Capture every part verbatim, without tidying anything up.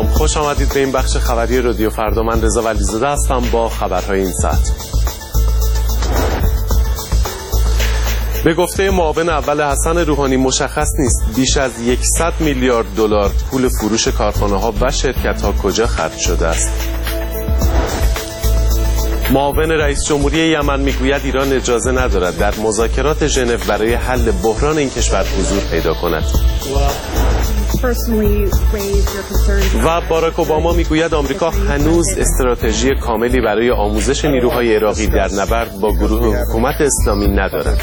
سلام، خوش آمدید به این بخش خبری رادیو فردا. من رضا ولیزاده هستم با خبرهای این ساعت. به گفته معاون اول حسن روحانی مشخص نیست بیش از صد میلیارد دلار پول فروش کارخانه‌ها و شرکت‌ها کجا خرج شده است. معاون رئیس جمهوری یمن میگوید ایران اجازه ندارد در مذاکرات ژنو برای حل بحران این کشور حضور پیدا کند. و باراک اوباما میگوید آمریکا هنوز استراتژی کاملی برای آموزش نیروهای عراقی در نبرد با گروه حکومت اسلامی ندارد.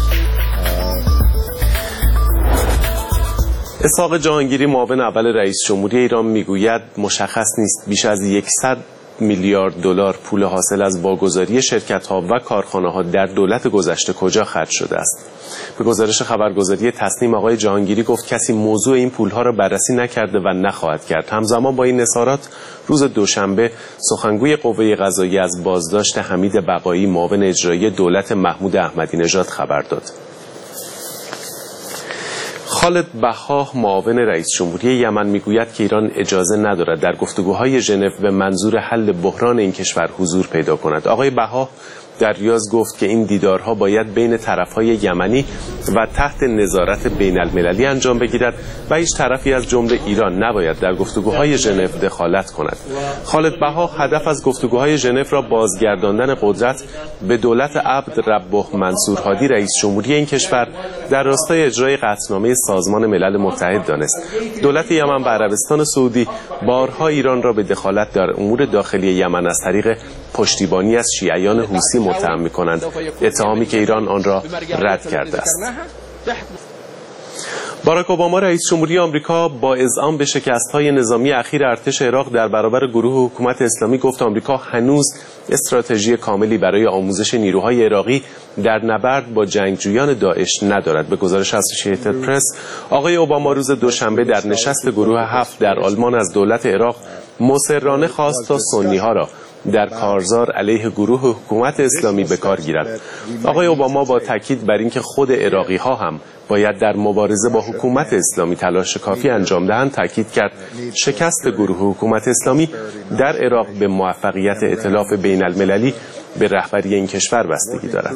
اسحاق جهانگیری معاون اول رئیس جمهوری ایران میگوید مشخص نیست بیش از صد میلیارد دلار پول حاصل از واگذاری شرکت‌ها و کارخانه‌ها در دولت گذشته کجا خرج شده است. به گزارش خبرگزاری تصنیم آقای جهانگیری گفت کسی موضوع این پول‌ها را بررسی نکرده و نخواهد کرد. همزمان با این اظهارات روز دوشنبه سخنگوی قوه قضاییه از بازداشت حمید بقایی معاون اجرایی دولت محمود احمدی نژاد خبر داد. خالد بحاه معاون رئیس جمهوری یمن میگوید که ایران اجازه ندارد در گفتگوهای ژنو به منظور حل بحران این کشور حضور پیدا کند. آقای بحاه در ریاض گفت که این دیدارها باید بین طرفهای یمنی و تحت نظارت بین المللی انجام بگیرد و هیچ طرفی از جمله ایران نباید در گفتگوهای ژنو دخالت کند. خالد بحاه هدف از گفتگوهای ژنو را بازگرداندن قدرت به دولت عبد ربه منصور هادی رئیس جمهوری این کشور در راستای اجرای قطعنامه سازمان ملل متحد دانست. دولت یمن و عربستان سعودی بارها ایران را به دخالت در امور داخلی یمن از طریق پشتیبانی از شیعیان حوثی متهم می‌کنند، اتهامی که ایران آن را رد کرده است. باراک اوباما رئیس جمهوری آمریکا با اذعان به شکست‌های نظامی اخیر ارتش عراق در برابر گروه حکومت اسلامی گفت آمریکا هنوز استراتژی کاملی برای آموزش نیروهای عراقی در نبرد با جنگجویان داعش ندارد. به گزارش اسوسییتد پرس آقای اوباما روز دوشنبه در نشست گروه هفت در آلمان از دولت عراق مصرانه خواست تا سنی‌ها را در کارزار علیه گروه حکومت اسلامی به کار گیرد. آقای اوباما با تاکید بر اینکه خود عراقی ها هم باید در مبارزه با حکومت اسلامی تلاش کافی انجام دهند تاکید کرد شکست گروه حکومت اسلامی در عراق به موفقیت ائتلاف بین المللی به رهبری این کشور بستگی دارد.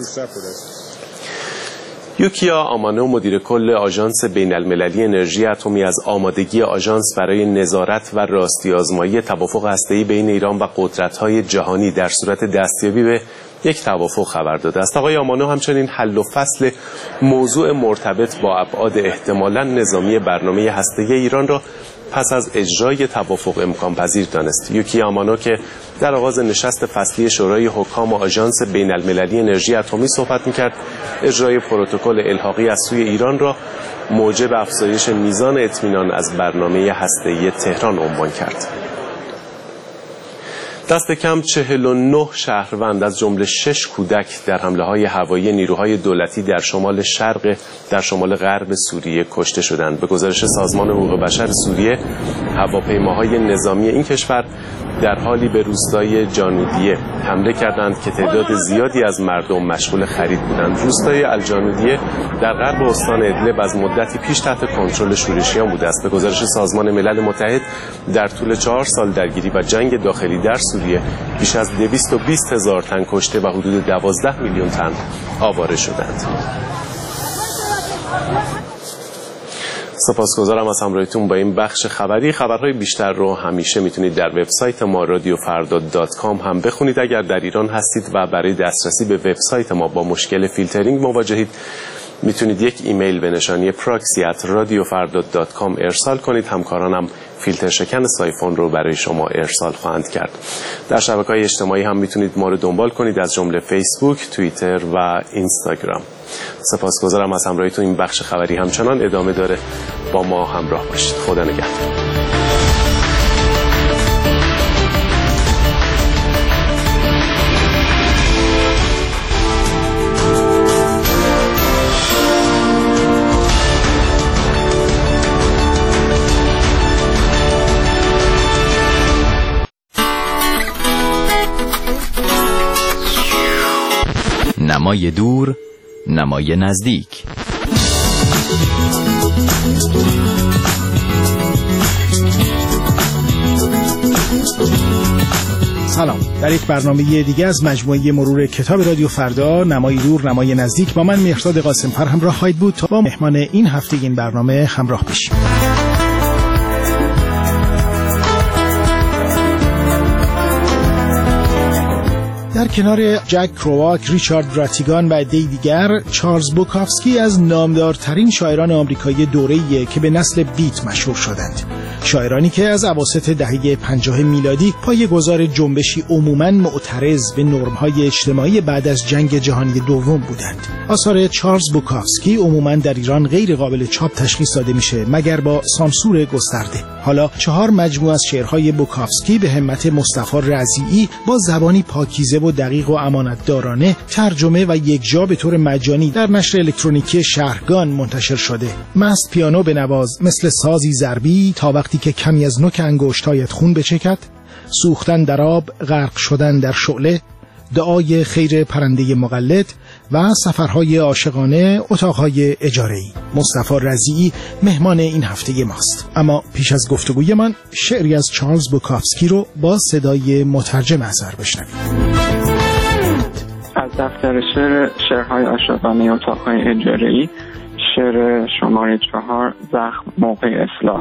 یوکیا آمانو مدیر کل آژانس بین المللی انرژی اتمی از آمادگی آژانس برای نظارت و راستی آزمایی توافق هسته‌ای بین ایران و قدرت‌های جهانی در صورت دستیابی به یک توافق خبر داده است. آقای آمانو همچنین حل و فصل موضوع مرتبط با ابعاد احتمالاً نظامی برنامه هسته‌ای ایران را پس از اجرای توافق امکان پذیر دانست. یوکی آمانو که در آغاز نشست فصلی شورای حکام و آژانس بین المللی انرژی اتمی صحبت می‌کرد، اجرای پروتکل الحاقی از سوی ایران را موجب افزایش میزان اطمینان از برنامه هسته‌ای تهران عنوان کرد. دست کم چهل و نه شهروند از جمله شش کودک در حمله‌های هوایی نیروهای دولتی در شمال شرق در شمال غرب سوریه کشته شدند. به گزارش سازمان حقوق بشر سوریه، هواپیماهای نظامی این کشور در حالی به روستای جانودیه حمله کردند که تعداد زیادی از مردم مشغول خرید بودند. روستای الجانودیه در غرب استان ادلب از مدتی پیش تحت کنترل شورشیان بوده است. به گزارش سازمان ملل متحد در طول چهار سال درگیری و جنگ داخلی در سوریه بیش از دویست و بیست هزار تن کشته و حدود دوازده میلیون تن آواره شدند. سپاسگزارم از همراهیتون با این بخش خبری. خبرهای بیشتر رو همیشه میتونید در وبسایت ما رادیو فردا دات کام هم بخونید. اگر در ایران هستید و برای دسترسی به وبسایت ما با مشکل فیلترینگ مواجهید، میتونید یک ایمیل به نشانی پراکسی ات رادیو فردا دات کام ارسال کنید. همکارانم فیلتر شکن سایفون رو برای شما ارسال خواهند کرد. در شبکه‌های اجتماعی هم میتونید ما رو دنبال کنید، از جمله فیسبوک، توییتر و اینستاگرام. سپاسگزارم از همراهیتون. این بخش خبری همچنان ادامه داره، با ما همراه باشید. خدا نگهدار. نمای دور، نمای نزدیک. سلام. در یک برنامه دیگه از مجموعه مرور کتاب رادیو فردا، نمای دور نمای نزدیک، با من مهرداد قاسم‌فر همراه خواهید بود تا با مهمان این هفته این برنامه همراه بشیم. در کنار جک کرواک، ریچارد راتیگان و عده‌ای دیگر، چارلز بوکافسکی از نامدارترین شاعران آمریکایی دوره‌ایه که به نسل بیت مشهور شدند. شاعرانی که از اواسط دهه پنجاه میلادی پایه‌گذار جنبشی عموماً معترض به نرم‌های اجتماعی بعد از جنگ جهانی دوم بودند. آثار چارلز بوکافسکی عموماً در ایران غیر قابل چاپ تشخیص داده میشه مگر با سانسور گسترده. حالا چهار مجموعه از شعرهای بوکافسکی به همت مصطفی رضیعی با زبانی پاکیزه و دقیق و امانتدارانه ترجمه و یکجا به طور مجانی در نشر الکترونیکی شهرگان منتشر شده. مست پیانو بنواز مثل سازی ضربی تا وقتی که کمی از نوک انگشتایت خون بچکد، سوختن در آب، غرق شدن در شعله، دعای خیر پرنده مقلد و سفرهای عاشقانه، اتاقهای اجاره‌ای. مصطفی رضیعی مهمان این هفته ماست. اما پیش از گفتگوی من شعری از چارلز بوکافسکی رو با صدای مترجم اثر بشنوید. از دفتر شعر شعرهای عاشقانه، اتاقهای اجاره‌ای، شعر شماره چهار، زخم موقع اصلاح.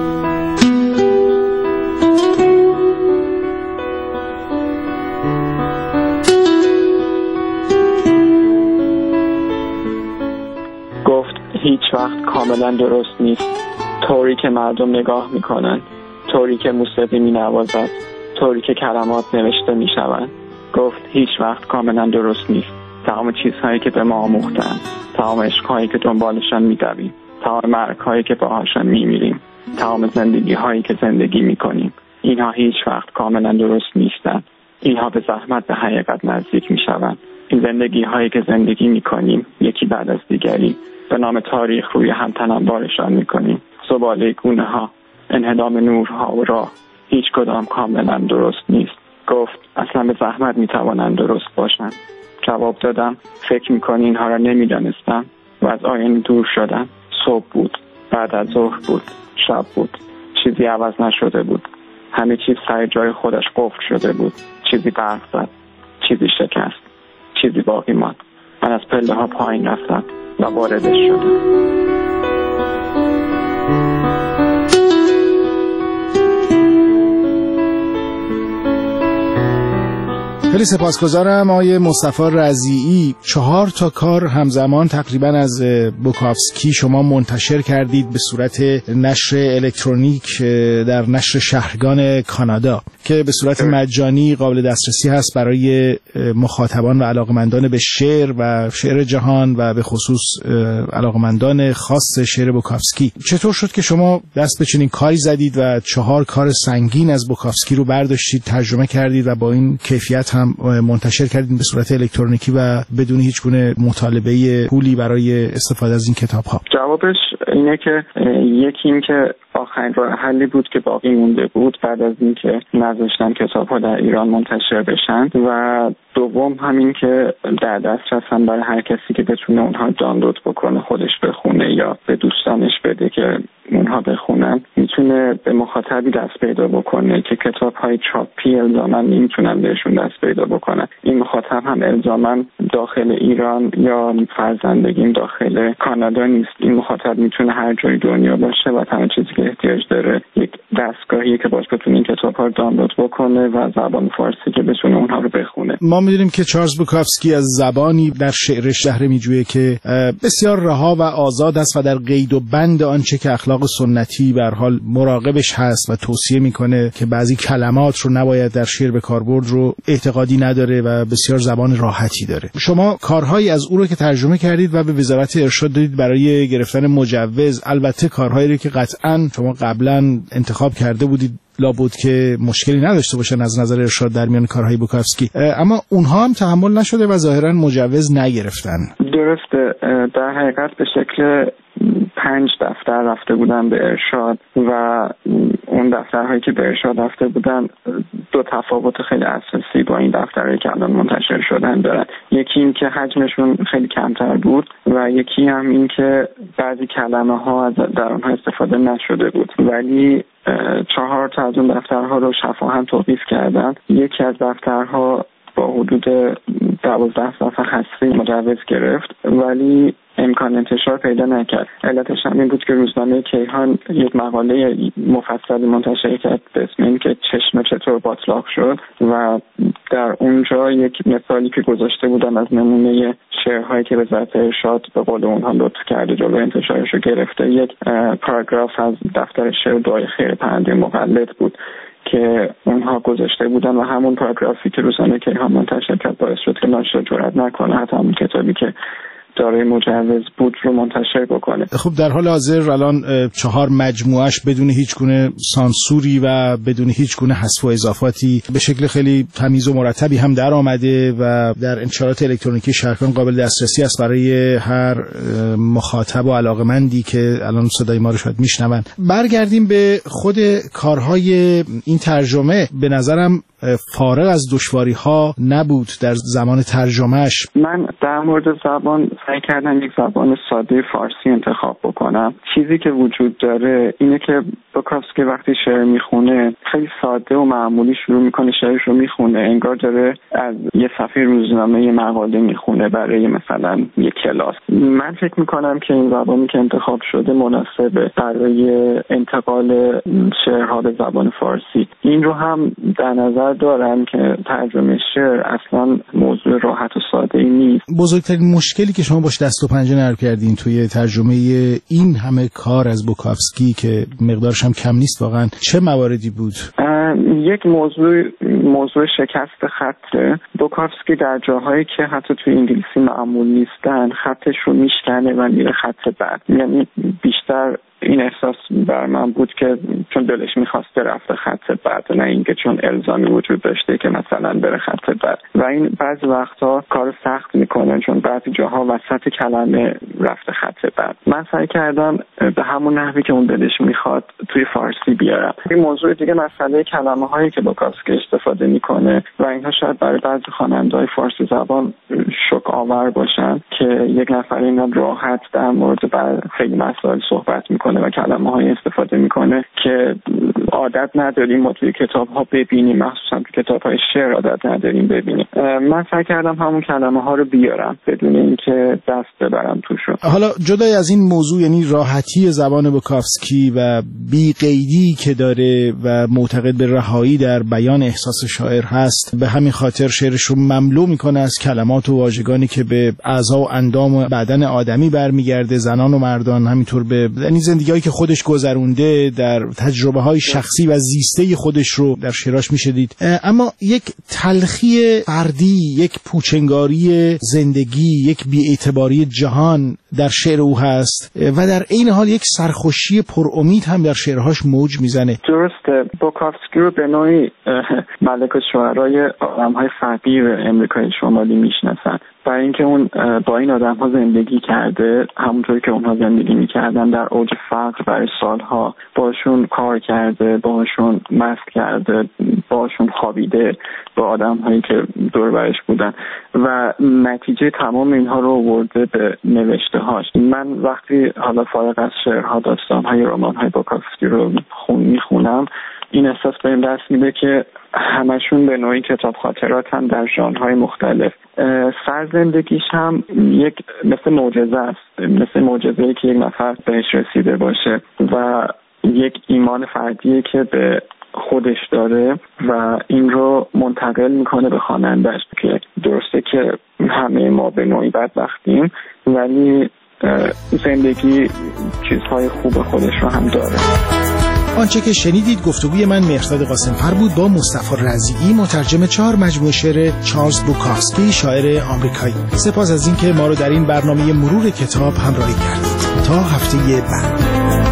گفت هیچ وقت کاملا درست نیست، طوری که مردم نگاه میکنن، طوری که موسیقی مینوازد، طوری که کلمات نوشته میشوند. گفت هیچ وقت کاملا درست نیست. تمام چیزهایی که به ما آموختن، تمام عشقهایی که دنبالشان میدویم، تمام مرگهایی که باهاشان میمیریم، تمام زندگیهایی که زندگی میکنیم، اینها هیچ وقت کاملا درست نیستند. اینها به زحمت به حقیقت نزدیک میشوند. این زندگیهایی که زندگی میکنیم یکی بعد از دیگری به نام تاریخ روی هم تنمبارشان میکنیم. زباله گونه ها، انهدام نورها و راه، هیچ کدام کاملا درست نیست. گفت اصلا به زحمت میتوانند درست باشند. جواب دادم فکر میکنی اینها را نمیدانستم و از آینه دور شدم. صبح بود، بعد از ظهر بود، شب بود، چیزی عوض نشده بود. همه چیز سر جای خودش قفل شده بود. چیزی برق زد، چیزی شکست، چیزی باقی ماند. من از پله ها پایین رفتم و واردش شدم. خیلی سپاسگزارم آقای مصطفی رضیعی. چهار تا کار همزمان تقریبا از بوکافسکی شما منتشر کردید به صورت نشر الکترونیک در نشر شهرگان کانادا که به صورت مجانی قابل دسترسی هست برای مخاطبان و علاقمندان به شعر و شعر جهان و به خصوص علاقمندان خاص شعر بوکافسکی. چطور شد که شما دست به چنین کاری زدید و چهار کار سنگین از بوکافسکی رو برداشتید، ترجمه کردید و با این کیفیت هم منتشر کردید به صورت الکترونیکی و بدون هیچ گونه مطالبه پولی برای استفاده از این کتاب ها؟ جوابش اینه که یکی این که آخرین راه حلی بود که باقی مونده بود بعد از اینکه نذاشتن کتاب‌ها در ایران منتشر بشن، و دوم همین که در دسترس هم برای هر کسی که بتونه اونها دانلود بکنه، خودش بخونه یا به دوستانش بده که اونها بخونن، میتونه به مخاطبی دست پیدا بکنه که کتاب‌های چاپی الزاماً نمیتونن بهشون دست پیدا بکنن. این مخاطب هم الزاماً داخل ایران یا فرزندگیم داخل کانادا نیست. این مخاطب میتونه هر جای دنیا باشه و تمام چیزی که احتیاج داره یک دستگاهی که باش بتونه این کتاب‌ها رو دانلود بکنه و زبان فارسی که بتونه اونها رو بخونه. ما می‌دونیم که چارلز بوکافسکی از زبانی در شعرش بهره می‌جویه که بسیار رها و آزاد است و در قید و بند آنچه که اخلاق سنتی به هر حال مراقبش هست و توصیه می‌کنه که بعضی کلمات رو نباید در شعر به کار برد رو اعتقادی نداره و بسیار زبان راحتی داره. شما کارهایی از او رو که ترجمه کردید و به وزارت ارشاد دادید برای گرفتن مجوز، البته کارهایی رو که قطعاً شما قبلا انتخاب کرده بودید لابد که مشکلی نداشته باشن از نظر ارشاد در میان کارهای بوکافسکی، اما اونها هم تحمل نشده و ظاهراً مجوز نگرفتن. درسته. در حقیقت به شکل پنج دفتر رفته بودن به ارشاد و اون دفترهایی که به ارشاد رفته بودن دو تفاوت خیلی اساسی با این دفترهایی که الان منتشر شدن دارن. یکی این که حجمشون خیلی کمتر بود و یکی هم این که بعضی کلمه ها در اونها استفاده نشده بود، ولی چهار تا از اون دفترها رو شفاهن توقیف کردن. یکی از دفترها با حدود دوازده صفحه حذفی مجوز گرفت ولی امکان انتشار پیدا نکرد. علتش هم این بود که روزنامه کیهان یک مقاله مفصلی منتشر کرد به اسم این که چشم چطور باطلاق شد و در اونجا یک مثالی که گذاشته بودن از نمونه شعرهایی که وزارت ارشاد به قول اونها لطف کرده جلو انتشارش رو گرفته، یک پاراگراف از دفتر شعر دعای خیر پرنده مقلد بود که اونها گذاشته بودن و همون پاراگرافی که روزنامه کیهان منتشر کرد باعث شد که ناشر جرئت نکنه حتی همون کتابی که دارای مجوز بود رو منتشر بکنه. خب در حال حاضر الان چهار مجموعش بدون هیچ گونه سانسوری و بدون هیچ گونه حذف و اضافاتی به شکل خیلی تمیز و مرتبی هم در آمده و در انتشارات الکترونیکی شهرکان قابل دسترسی است برای هر مخاطب و علاقمندی که الان صدای ما رو شاید میشنون. برگردیم به خود کارهای این ترجمه. به نظرم فارغ از دشواری ها نبود در زمان ترجمهش. من در مورد زبان سعی کردم یک زبان ساده فارسی انتخاب بکنم. چیزی که وجود داره اینه که بوکافسکی وقتی شعر میخونه خیلی ساده و معمولی شروع میکنه شعرش رو میخونه، انگار داره از یه صفحه روزنامه یه مقاله میخونه برای مثلا یک کلاس. من فکر میکنم که این زبانی که انتخاب شده مناسبه برای انتقال شعرها به زبان فارسی. این رو هم در نظر دارم که ترجمه شعر اصلا موضوع راحت و ساده ای نیست. بزرگترین مشکلی که شما باش دست و پنجه نرم کردین توی ترجمه این همه کار از بوکافسکی که مقدارش هم کم نیست واقعا چه مواردی بود؟ یک موضوع موضوع شکست خطه. بوکافسکی در جاهایی که حتی توی انگلیسی معمول نیستن خطش رو میشکنه و میره خط بعد. یعنی بیشتر این احساس بر من بود که چون دلش میخواسته رفته خط بعد، نه اینکه چون الزامی وجود داشته که مثلا بره خط بعد. و این بعضی وقتا کار سخت میکنه چون بعضی جاها وسط کلمه رفته خط بعد. من سعی کردم به همون نحوی که اون دلش میخواد توی فارسی بیارم. این موضوع دیگه مسئله کلمه هایی که بوکافسکی استفاده میکنه و اینها شاید برای بعضی خواننده‌های فارسی زبان شوک آور باشن که یک نفر اینا راحت در مورد بر خیلی مسائل صحبت میکنه و کلمه های استفاده میکنه که عادت نداریم ما توی کتاب ها ببینیم، مخصوصا توی کتاب های شعر عادت نداریم ببینیم. من سعی کردم همون کلمه ها رو بیارم بدون اینکه دست ببرم توشون. حالا جدای از این موضوع، یعنی راحتی زبان بوکافسکی و بی قیدی که داره و معتقد به رهایی در بیان احساس شاعر هست، به همین خاطر شعرش رو مملو میکنه از کلمات و واژگانی که به اعضا و اندام و بدن آدمی برمیگرده، زنان و مردان، همینطور به یعنی زندگی‌هایی که خودش گذرونده در تجربه‌های شخصی و زیسته خودش رو در شعراش میشه دید. اما یک تلخی فردی، یک پوچنگاری زندگی، یک بی‌اعتباری جهان در شعر او هست و در عین حال یک سرخوشی پر امید هم در شعرهاش موج میزنه. درسته. بوکافسکی رو به نوعی ملک الشعرای آدم‌های فقیر امریکای شمالی میشناسن. برای اینکه اون با این آدم‌ها زندگی کرده، همونطوری که اونها زندگی می‌کردن در اوج فقر برای سالها، باشون کار کرده، باشون مست کرده، باشون خوابیده با آدم‌هایی که دور برش بودن و نتیجه تمام اینها رو آورده به نوشته‌هاش. من وقتی حالا فارغ از شعرها، داستان‌های، رمان‌های بوکافسکی رو خون می‌خونم، این احساس بهم دست میده که همشون به نوعی کتاب خاطرات هم در ژانرهای مختلف. سرزندگیش هم یک مثل معجزه است، مثل معجزه‌ای که یک نفر بهش رسیده باشه و یک ایمان فردیه که به خودش داره و این رو منتقل میکنه به خواننده‌اش که درسته که همه ما به نوعی بدبختیم ولی زندگی چیزهای خوب خودش رو هم داره. آنچه که شنیدید گفتگوی من مهرزاد قاسم‌فر بود با مصطفی رضیعی، مترجم چهار مجموعه شعر چارلز بوکافسکی، شاعر آمریکایی. سپاس از اینکه ما رو در این برنامه مرور کتاب همراهی کردید. تا هفته بعد.